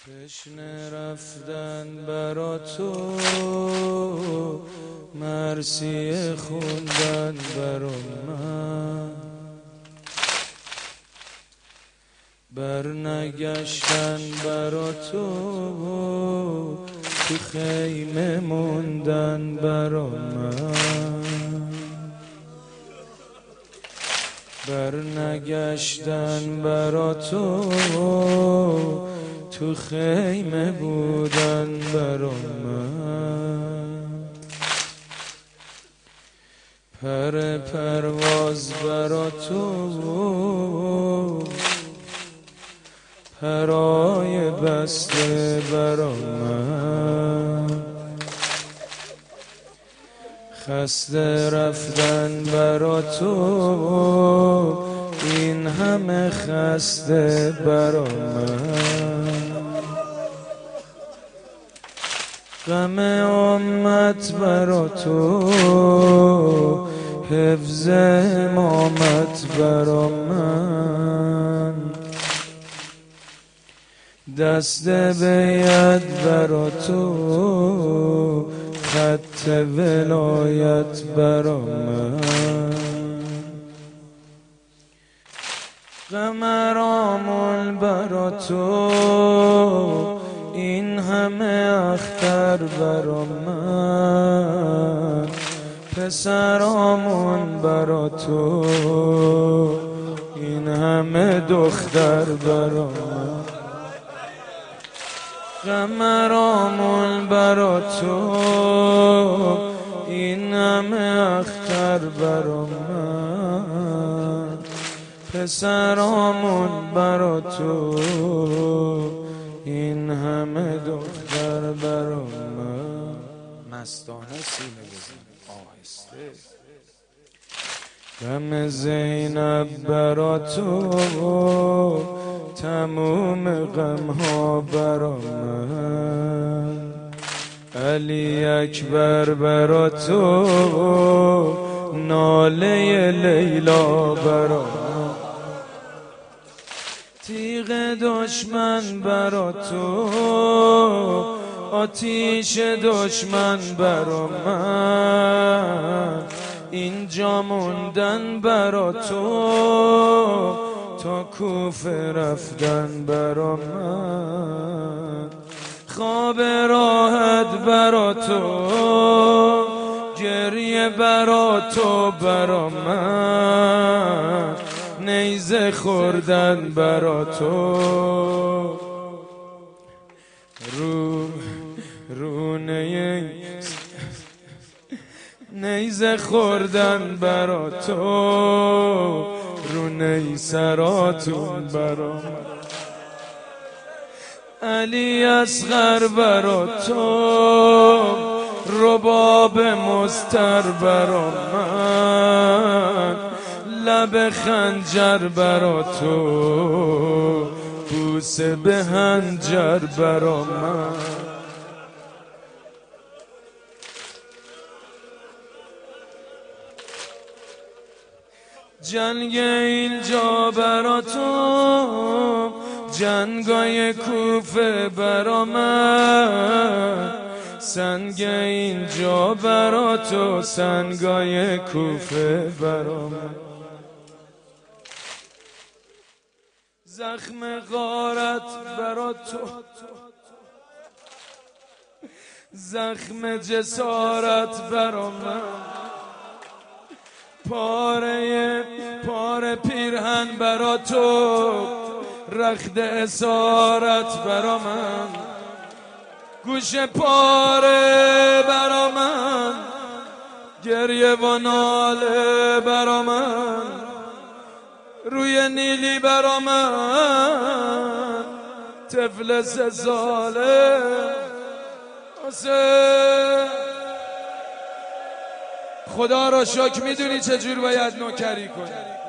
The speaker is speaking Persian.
تشنه رفتن برا تو، مرثیه خوندن برا من، برنگشتن برا تو خیمه موندن برا من، برنگشتن برا تو خیمه بودن برا من، پر پرواز برا تو، پرای بسته برا من، خسته رفتن برا تو، این همه خسته برا من، غم امت برا تو، حفظ امامت برا من، دست بیعت برا تو، خط ولایت برا من، قمرامون برا تو، این همه اختر برا من، پسرامون برا تو، این همه دختر برا من، قمرامون برا تو، این همه اختر برا من، پسرامون برا تو، این همه دختر برا من. مستانه سینه بزن آهسته، غم زینب برا تو، تموم غم ها برا من، علی اکبر برا تو، ناله لیلا برا من، تیغ دشمن برا تو، آتیش دشمن برا من، اینجا موندن برا تو، تا کوفه رفتن برا من، خواب راحت برا تو، گریه برا تو برا من، نیزه خوردن برا تو، رونه نیزه خوردن برا تو، رونه سراتون برا من، علی اصغر برا تو، رباب مستر برا من، لب خنجر برا تو، بوسه به هنجر برا من، جنگ اینجا برا تو، جنگای کوفه برا من، سنگ اینجا برا تو، سنگای کوفه برا من، زخم غارت برا تو، زخم جسارت برا من، پاره پیرهن برا تو، رخت اسارت برا من، گوش پاره برا من، گریه و ناله برا من، روی نیلی برا من، طفل 3 ساله خدا را شکر. میدونی چجور باید نوکری کنی؟